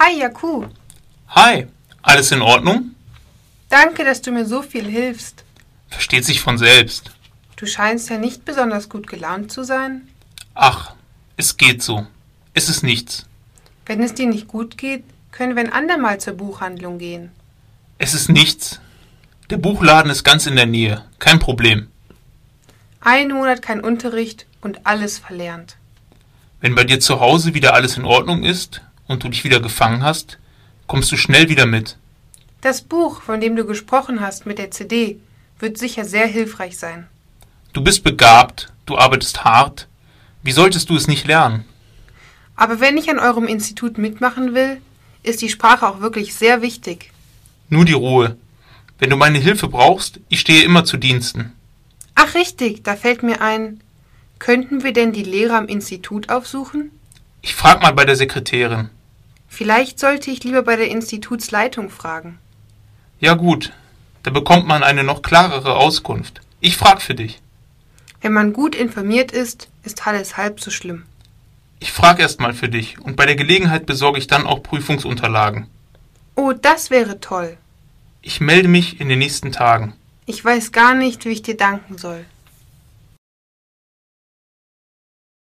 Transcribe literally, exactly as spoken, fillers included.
Hi, Jaku. Hi, alles in Ordnung? Danke, dass du mir so viel hilfst. Versteht sich von selbst. Du scheinst ja nicht besonders gut gelaunt zu sein. Ach, es geht so. Es ist nichts. Wenn es dir nicht gut geht, können wir ein andermal zur Buchhandlung gehen. Es ist nichts. Der Buchladen ist ganz in der Nähe. Kein Problem. Ein Monat kein Unterricht und alles verlernt. Wenn bei dir zu Hause wieder alles in Ordnung ist und du dich wieder gefangen hast, kommst du schnell wieder mit. Das Buch, von dem du gesprochen hast mit der C D, wird sicher sehr hilfreich sein. Du bist begabt, du arbeitest hart. Wie solltest du es nicht lernen? Aber wenn ich an eurem Institut mitmachen will, ist die Sprache auch wirklich sehr wichtig. Nur die Ruhe. Wenn du meine Hilfe brauchst, ich stehe immer zu Diensten. Ach richtig, da fällt mir ein, könnten wir denn die Lehrer am Institut aufsuchen? Ich frag mal bei der Sekretärin. Vielleicht sollte ich lieber bei der Institutsleitung fragen. Ja gut, da bekommt man eine noch klarere Auskunft. Ich frag für dich. Wenn man gut informiert ist, ist alles halb so schlimm. Ich frag erst mal für dich und bei der Gelegenheit besorge ich dann auch Prüfungsunterlagen. Oh, das wäre toll. Ich melde mich in den nächsten Tagen. Ich weiß gar nicht, wie ich dir danken soll.